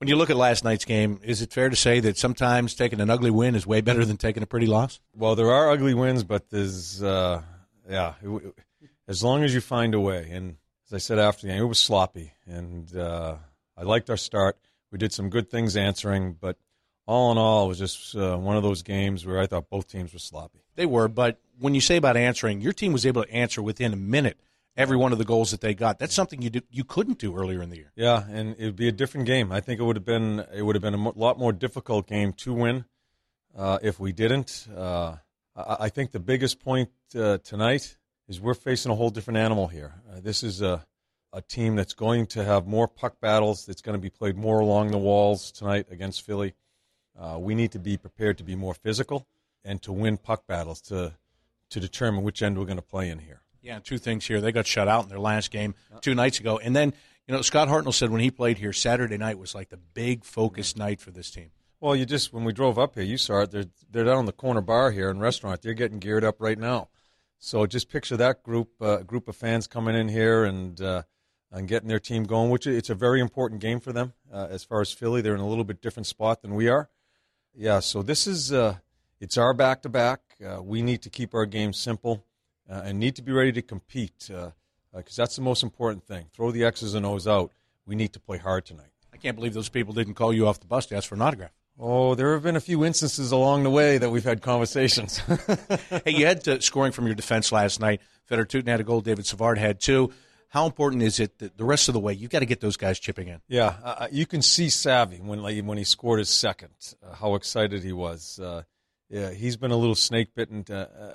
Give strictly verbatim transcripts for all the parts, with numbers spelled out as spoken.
When you look at last night's game, is it fair to say that sometimes taking an ugly win is way better than taking a pretty loss? Well, there are ugly wins, but there's, uh, yeah, it, it, as long as you find a way. And as I said after the game, it was sloppy. And uh, I liked our start. We did some good things answering, but all in all, it was just uh, one of those games where I thought both teams were sloppy. They were, but when you say about answering, your team was able to answer within a minute every one of the goals that they got. That's something you did, you couldn't do earlier in the year. Yeah, and it would be a different game. I think it would have been it would have been a mo- lot more difficult game to win uh, if we didn't. Uh, I, I think the biggest point uh, tonight is we're facing a whole different animal here. Uh, this is a a team that's going to have more puck battles. That's going to be played more along the walls tonight against Philly. Uh, we need to be prepared to be more physical and to win puck battles to to determine which end we're going to play in here. Yeah, two things here. They got shut out in their last game two nights ago. And then, you know, Scott Hartnell said when he played here, Saturday night was like the big focus night for this team. Well, you just, when we drove up here, you saw it. They're, they're down in the corner bar here and restaurant. They're getting geared up right now. So just picture that group uh, group of fans coming in here and uh, and getting their team going, which it's a very important game for them. Uh, as far as Philly, they're in a little bit different spot than we are. Yeah, so this is, uh, it's our back-to-back. Uh, we need to keep our game simple. Uh, and need to be ready to compete because uh, uh, that's the most important thing. Throw the X's and O's out. We need to play hard tonight. I can't believe those people didn't call you off the bus to ask for an autograph. Oh, there have been a few instances along the way that we've had conversations. Hey, you had to, scoring from your defense last night. Fedor Tutin had a goal. David Savard had two. How important is it that the rest of the way you've got to get those guys chipping in? Yeah, uh, you can see Savvy when like, when he scored his second, uh, how excited he was. Uh, yeah, he's been a little snake bitten. Uh, uh,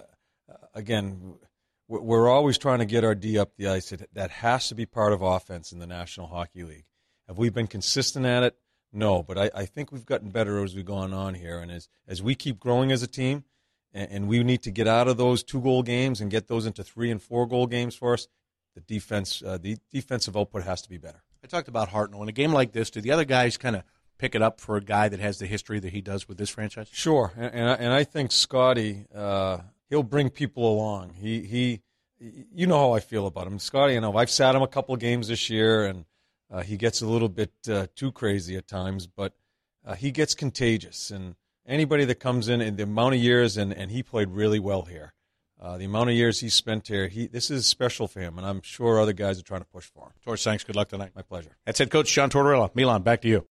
again, we're always trying to get our D up the ice. It, that has to be part of offense in the National Hockey League. Have we been consistent at it? No, but I, I think we've gotten better as we've gone on here. And as, as we keep growing as a team, and, and we need to get out of those two-goal games and get those into three- and four-goal games for us, the defense, uh, the defensive output has to be better. I talked about Hartnell. In a game like this, do the other guys kind of pick it up for a guy that has the history that he does with this franchise? Sure, and and I, and I think Scotty, uh, he'll bring people along. He he, you know how I feel about him, Scotty. You know I've sat him a couple of games this year, and uh, he gets a little bit uh, too crazy at times, but uh, he gets contagious. And anybody that comes in, in the amount of years, and, and he played really well here. Uh, the amount of years he spent here, he this is special for him, and I'm sure other guys are trying to push for him. Torch, thanks. Good luck tonight. My pleasure. That's head coach John Tortorella. Milan, back to you.